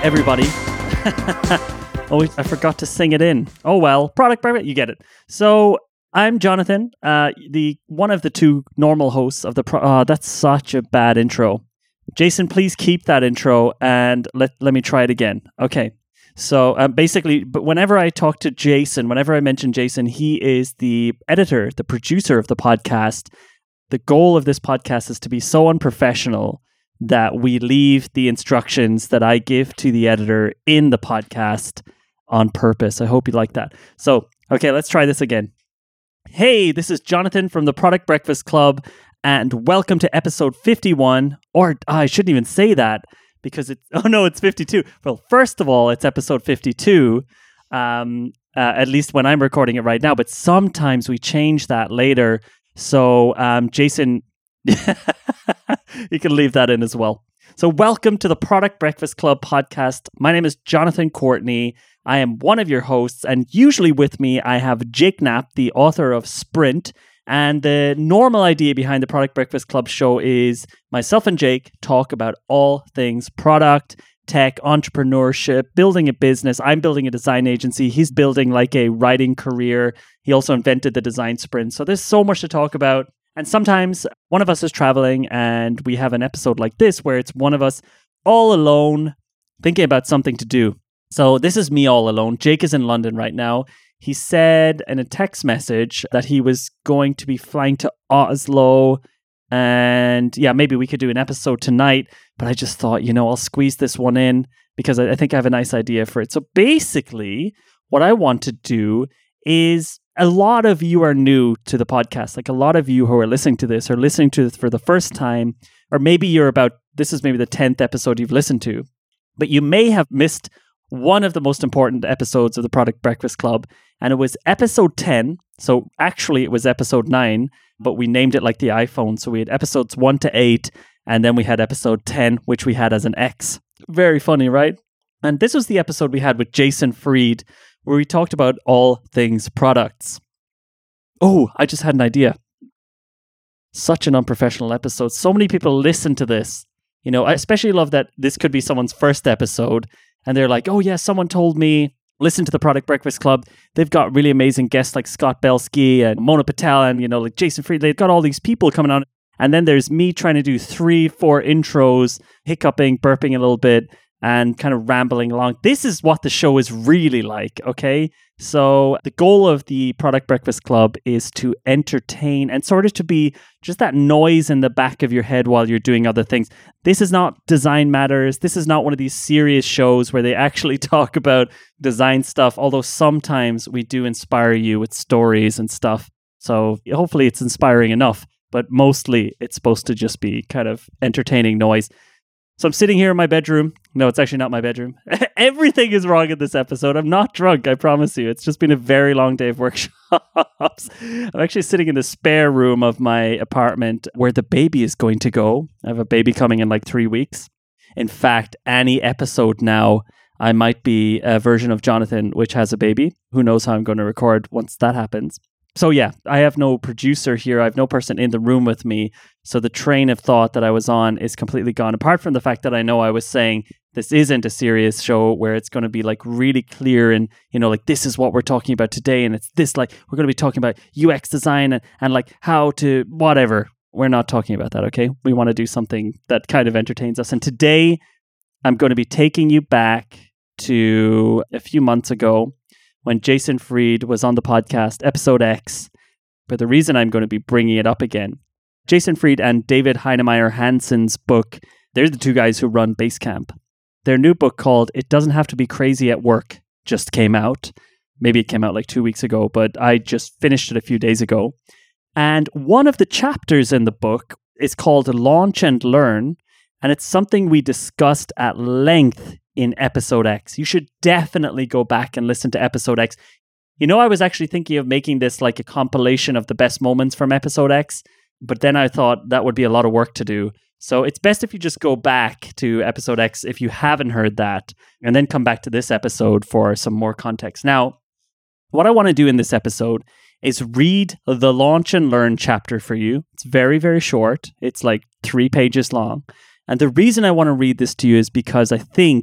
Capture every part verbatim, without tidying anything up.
everybody. Oh, I forgot to sing it in. Oh well, product private, you get it. So I'm Jonathan, uh, the one of the two normal hosts of the. Pro- oh, that's such a bad intro. Jason, please keep that intro and let let me try it again. Okay. So um, basically, but whenever I talk to Jason, whenever I mention Jason, he is the editor, the producer of the podcast. The goal of this podcast is to be so unprofessional that we leave the instructions that I give to the editor in the podcast on purpose. I hope you like that. So, okay, let's try this again. Hey, this is Jonathan from the Product Breakfast Club, and welcome to episode fifty-one, or oh, I shouldn't even say that because it's, oh no, it's fifty-two. Well, first of all, it's episode fifty-two, um, uh, at least when I'm recording it right now, but sometimes we change that later. So, um, Jason, you can leave that in as well. So welcome to the Product Breakfast Club podcast. My name is Jonathan Courtney. I am one of your hosts, and usually with me, I have Jake Knapp, the author of Sprint. And the normal idea behind the Product Breakfast Club show is myself and Jake talk about all things product, tech, entrepreneurship, building a business. I'm building a design agency. He's building like a writing career. He also invented the design sprint. So there's so much to talk about. And sometimes one of us is traveling and we have an episode like this where it's one of us all alone thinking about something to do. So this is me all alone. Jake is in London right now. He said in a text message that he was going to be flying to Oslo. And yeah, maybe we could do an episode tonight. But I just thought, you know, I'll squeeze this one in because I think I have a nice idea for it. So basically, what I want to do is, a lot of you are new to the podcast. Like a lot of you who are listening to this are listening to this for the first time, or maybe you're about, this is maybe the tenth episode you've listened to, but you may have missed one of the most important episodes of the Product Breakfast Club, and it was episode ten. So actually it was episode nine, but we named it like the iPhone. So we had episodes one to eight, and then we had episode ten, which we had as an X. Very funny, right? And this was the episode we had with Jason Fried, where we talked about all things products. Oh, I just had an idea. Such an unprofessional episode. So many people listen to this. You know, I especially love that this could be someone's first episode, and they're like, oh yeah, someone told me, listen to the Product Breakfast Club. They've got really amazing guests like Scott Belsky and Mona Patel and, you know, like Jason Fried. They've got all these people coming on. And then there's me trying to do three, four intros, hiccuping, burping a little bit, and kind of rambling along. This is what the show is really like, okay? So the goal of the Product Breakfast Club is to entertain and sort of to be just that noise in the back of your head while you're doing other things. This is not Design Matters. This is not one of these serious shows where they actually talk about design stuff, although sometimes we do inspire you with stories and stuff. So hopefully it's inspiring enough, but mostly it's supposed to just be kind of entertaining noise. So I'm sitting here in my bedroom. No, it's actually not my bedroom. Everything is wrong in this episode. I'm not drunk, I promise you. It's just been a very long day of workshops. I'm actually sitting in the spare room of my apartment where the baby is going to go. I have a baby coming in like three weeks. In fact, any episode now, I might be a version of Jonathan which has a baby. Who knows how I'm going to record once that happens. So yeah, I have no producer here. I have no person in the room with me. So the train of thought that I was on is completely gone. Apart from the fact that I know I was saying this isn't a serious show where it's going to be like really clear and, you know, like this is what we're talking about today. And it's this, like, we're going to be talking about U X design and, and like how to whatever. We're not talking about that, okay? We want to do something that kind of entertains us. And today I'm going to be taking you back to a few months ago, when Jason Fried was on the podcast, episode X. But the reason I'm going to be bringing it up again, Jason Fried and David Heinemeier Hansen's book, they're the two guys who run Basecamp. Their new book called It Doesn't Have to Be Crazy at Work just came out. Maybe it came out like two weeks ago, but I just finished it a few days ago. And one of the chapters in the book is called Launch and Learn, and it's something we discussed at length in episode X. You should definitely go back and listen to episode X. You know, I was actually thinking of making this like a compilation of the best moments from episode X, but then I thought that would be a lot of work to do. So it's best if you just go back to episode X if you haven't heard that, and then come back to this episode for some more context. Now, what I want to do in this episode is read the Launch and Learn chapter for you. It's very, very short. It's like three pages long. And the reason I want to read this to you is because I think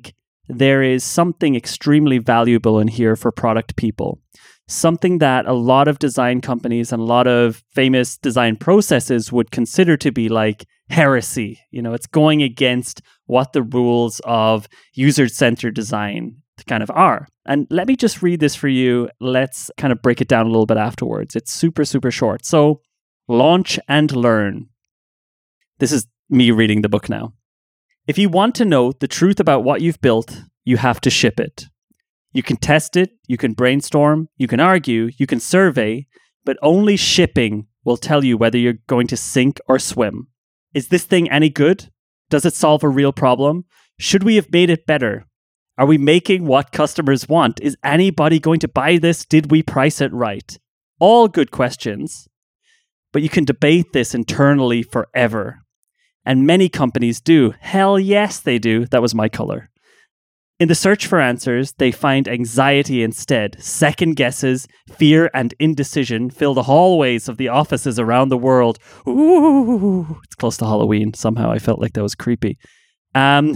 there is something extremely valuable in here for product people. Something that a lot of design companies and a lot of famous design processes would consider to be like heresy. You know, it's going against what the rules of user-centered design kind of are. And let me just read this for you. Let's kind of break it down a little bit afterwards. It's super, super short. So, launch and learn. This is me reading the book now. If you want to know the truth about what you've built, you have to ship it. You can test it, you can brainstorm, you can argue, you can survey, but only shipping will tell you whether you're going to sink or swim. Is this thing any good? Does it solve a real problem? Should we have made it better? Are we making what customers want? Is anybody going to buy this? Did we price it right? All good questions, but you can debate this internally forever. And many companies do. Hell yes, they do. That was my color. In the search for answers, they find anxiety instead. Second guesses, fear, and indecision fill the hallways of the offices around the world. Ooh, it's close to Halloween. Somehow I felt like that was creepy. Um,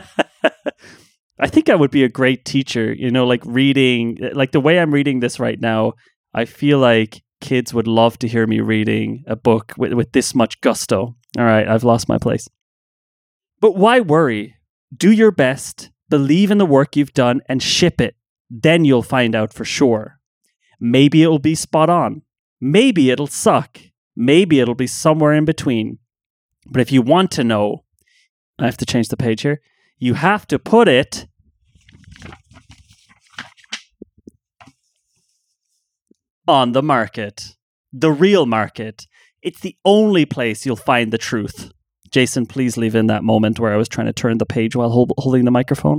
I think I would be a great teacher, you know, like reading, like the way I'm reading this right now, I feel like kids would love to hear me reading a book with, with this much gusto. All right, I've lost my place. But why worry? Do your best, believe in the work you've done, and ship it. Then you'll find out for sure. Maybe it'll be spot on. Maybe it'll suck. Maybe it'll be somewhere in between. But if you want to know, I have to change the page here. You have to put it on the market, the real market. It's the only place you'll find the truth. Jason, please leave in that moment where I was trying to turn the page while hold, holding the microphone.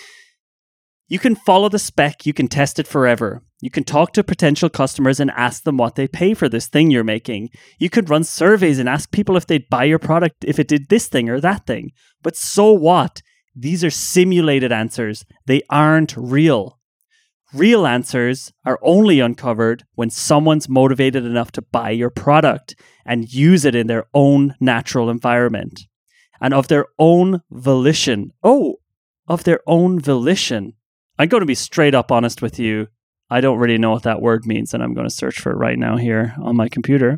You can follow the spec. You can test it forever. You can talk to potential customers and ask them what they pay for this thing you're making. You could run surveys and ask people if they'd buy your product if it did this thing or that thing. But so what? These are simulated answers. They aren't real. Real answers are only uncovered when someone's motivated enough to buy your product and use it in their own natural environment and of their own volition. Oh, of their own volition. I'm going to be straight up honest with you. I don't really know what that word means, and I'm going to search for it right now here on my computer.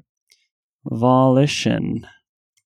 Volition.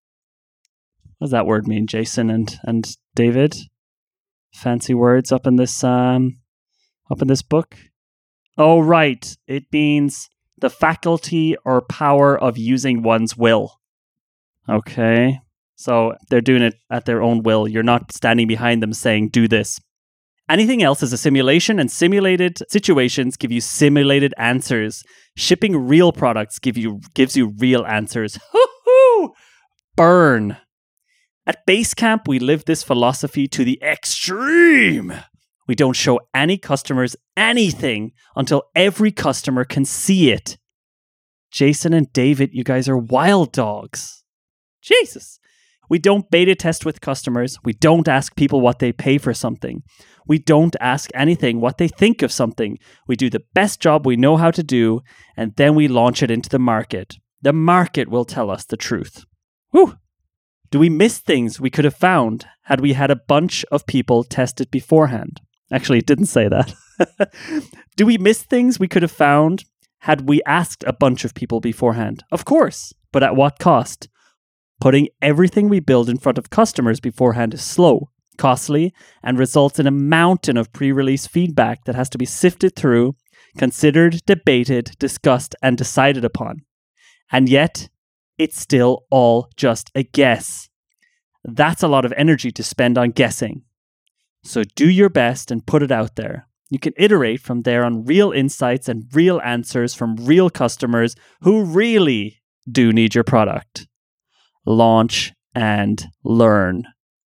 What does that word mean, Jason and, and David? Fancy words up in this um, up in this book? Oh, right. It means the faculty or power of using one's will. Okay. So they're doing it at their own will. You're not standing behind them saying, do this. Anything else is a simulation, and simulated situations give you simulated answers. Shipping real products give you gives you real answers. Hoo-hoo! Burn. At Basecamp, we live this philosophy to the extreme. We don't show any customers anything until every customer can see it. Jason and David, you guys are wild dogs. Jesus. We don't beta test with customers. We don't ask people what they pay for something. We don't ask anything what they think of something. We do the best job we know how to do, and then we launch it into the market. The market will tell us the truth. Whew. Do we miss things we could have found had we had a bunch of people test it beforehand? Actually, it didn't say that. Do we miss things we could have found had we asked a bunch of people beforehand? Of course, but at what cost? Putting everything we build in front of customers beforehand is slow, costly, and results in a mountain of pre-release feedback that has to be sifted through, considered, debated, discussed, and decided upon. And yet, it's still all just a guess. That's a lot of energy to spend on guessing. So do your best and put it out there. You can iterate from there on real insights and real answers from real customers who really do need your product. Launch and learn.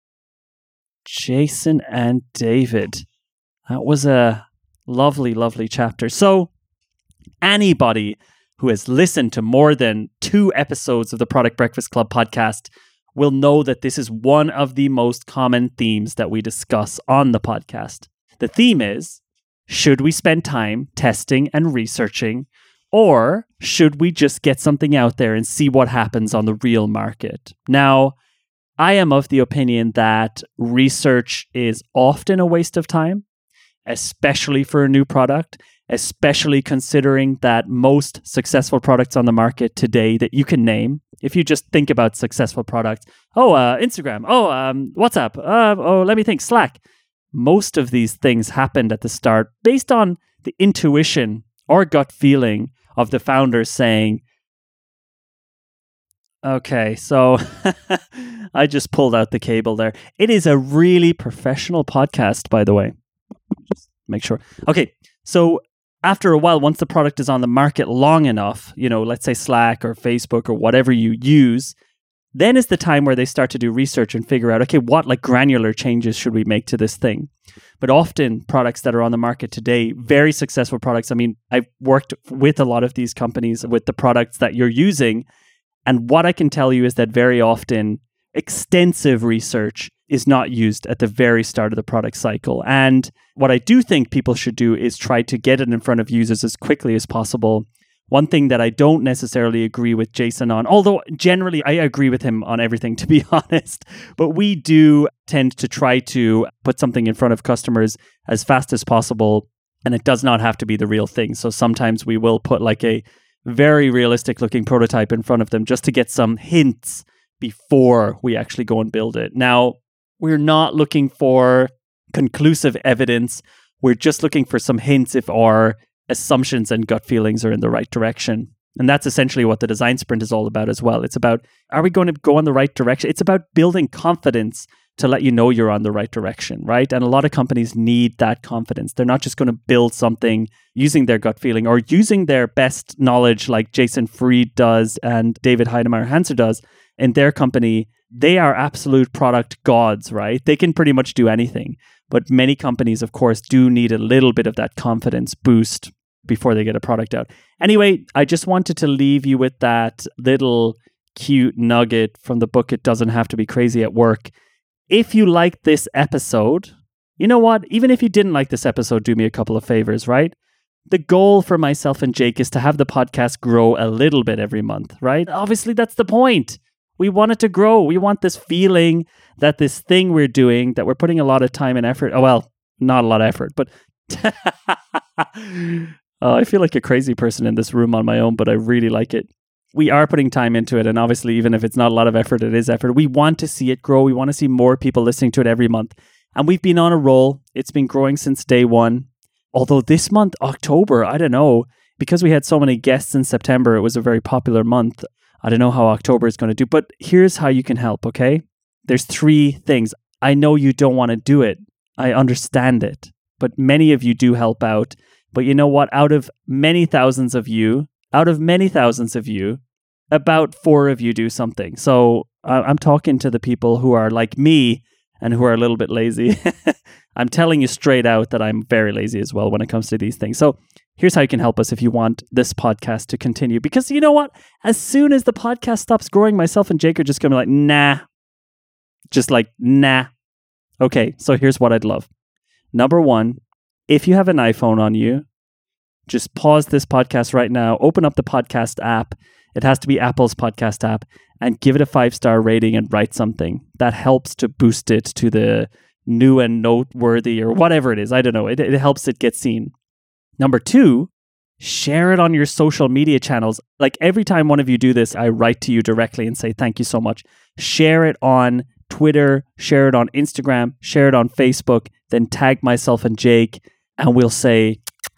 Jason and David. That was a lovely, lovely chapter. So anybody who has listened to more than two episodes of the Product Breakfast Club podcast will know that this is one of the most common themes that we discuss on the podcast. The theme is, should we spend time testing and researching, or should we just get something out there and see what happens on the real market? Now, I am of the opinion that research is often a waste of time, especially for a new product, especially considering that most successful products on the market today that you can name, if you just think about successful products, oh, uh, Instagram, oh, um, WhatsApp, uh, oh, let me think, Slack. Most of these things happened at the start based on the intuition or gut feeling of the founders saying, okay, so I just pulled out the cable there. It is a really professional podcast, by the way. Just make sure. Okay, so after a while, once the product is on the market long enough, you know, let's say Slack or Facebook or whatever you use, then is the time where they start to do research and figure out, okay, what like granular changes should we make to this thing? But often products that are on the market today, very successful products. I mean, I've worked with a lot of these companies with the products that you're using. And what I can tell you is that very often extensive research is not used at the very start of the product cycle. And what I do think people should do is try to get it in front of users as quickly as possible. One thing that I don't necessarily agree with Jason on, although generally I agree with him on everything, to be honest, but we do tend to try to put something in front of customers as fast as possible, and it does not have to be the real thing. So sometimes we will put like a very realistic looking prototype in front of them just to get some hints before we actually go and build it. Now, we're not looking for conclusive evidence. We're just looking for some hints if our assumptions and gut feelings are in the right direction. And that's essentially what the design sprint is all about as well. It's about, are we going to go in the right direction? It's about building confidence to let you know you're on the right direction, right? And a lot of companies need that confidence. They're not just going to build something using their gut feeling or using their best knowledge like Jason Fried does and David Heinemeier Hansson does in their company. They are absolute product gods, right? They can pretty much do anything. But many companies, of course, do need a little bit of that confidence boost before they get a product out. Anyway, I just wanted to leave you with that little cute nugget from the book, It Doesn't Have to Be Crazy at Work. If you liked this episode, you know what? Even if you didn't like this episode, do me a couple of favors, right? The goal for myself and Jake is to have the podcast grow a little bit every month, right? Obviously, that's the point. We want it to grow. We want this feeling that this thing we're doing, that we're putting a lot of time and effort. Oh, well, not a lot of effort, but oh, I feel like a crazy person in this room on my own, but I really like it. We are putting time into it. And obviously, even if it's not a lot of effort, it is effort. We want to see it grow. We want to see more people listening to it every month. And we've been on a roll. It's been growing since day one. Although this month, October, I don't know, because we had so many guests in September, it was a very popular month. I don't know how October is going to do, but here's how you can help, okay? There's three things. I know you don't want to do it. I understand it. But many of you do help out. But you know what? Out of many thousands of you, out of many thousands of you, about four of you do something. So uh, I'm talking to the people who are like me and who are a little bit lazy. I'm telling you straight out that I'm very lazy as well when it comes to these things. So here's how you can help us if you want this podcast to continue. Because you know what? As soon as the podcast stops growing, myself and Jake are just going to be like, nah. Just like, nah. Okay, so here's what I'd love. Number one, if you have an iPhone on you, just pause this podcast right now, open up the podcast app. It has to be Apple's podcast app, and give it a five-star rating and write something. That helps to boost it to the new and noteworthy or whatever it is. I don't know. It, it helps it get seen. Number two, share it on your social media channels. Like every time one of you do this, I write to you directly and say, thank you so much. Share it on Twitter, share it on Instagram, share it on Facebook, then tag myself and Jake, and we'll say,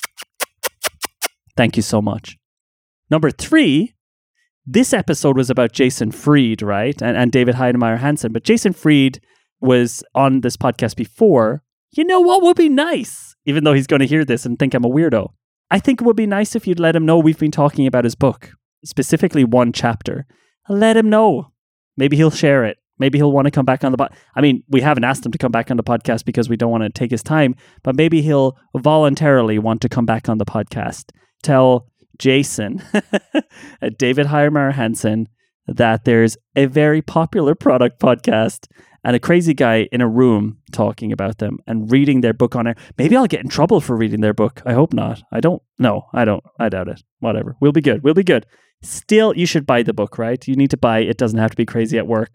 thank you so much. Number three, this episode was about Jason Fried, right? And, and David Heinemeier Hansson. But Jason Fried was on this podcast before. You know what would be nice? Even though he's going to hear this and think I'm a weirdo. I think it would be nice if you'd let him know we've been talking about his book. Specifically one chapter. Let him know. Maybe he'll share it. Maybe he'll want to come back on the podcast. I mean, we haven't asked him to come back on the podcast because we don't want to take his time. But maybe he'll voluntarily want to come back on the podcast. Tell Jason, David Heinemeier Hansson, that there's a very popular product podcast and a crazy guy in a room talking about them and reading their book on it. Maybe I'll get in trouble for reading their book. I hope not. I don't know. I don't. I doubt it. Whatever. We'll be good. We'll be good. Still, you should buy the book, right? You need to buy It Doesn't Have to Be Crazy at Work.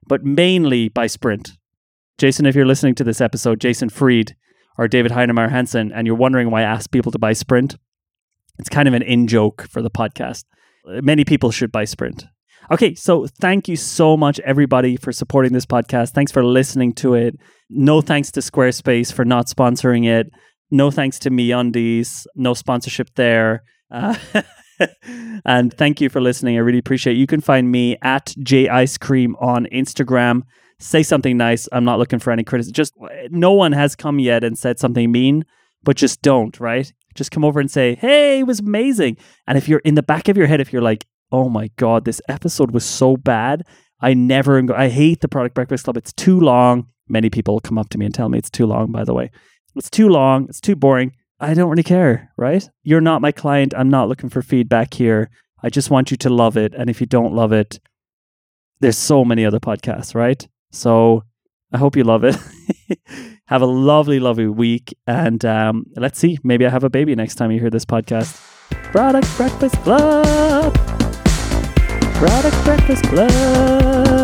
but mainly by Sprint. Jason, if you're listening to this episode, Jason Fried or David Heinemeier Hansen, and you're wondering why I ask people to buy Sprint, it's kind of an in-joke for the podcast. Many people should buy Sprint. Okay, so thank you so much, everybody, for supporting this podcast. Thanks for listening to it. No thanks to Squarespace for not sponsoring it. No thanks to MeUndies. No sponsorship there. Uh, and thank you for listening. I really appreciate it. You can find me at jicecream on Instagram. Say something nice. I'm not looking for any criticism. Just no one has come yet and said something mean, but just don't, right? Just come over and say, hey, it was amazing. And if you're in the back of your head, if you're like, oh my God, this episode was so bad. I never, I hate the Product Breakfast Club. It's too long. Many people come up to me and tell me it's too long, by the way. It's too long. It's too boring. I don't really care, right? You're not my client. I'm not looking for feedback here. I just want you to love it. And if you don't love it, there's so many other podcasts, right? So I hope you love it. Have a lovely, lovely week. And um, let's see. Maybe I have a baby next time you hear this podcast. Product Breakfast Club. Product Breakfast Club.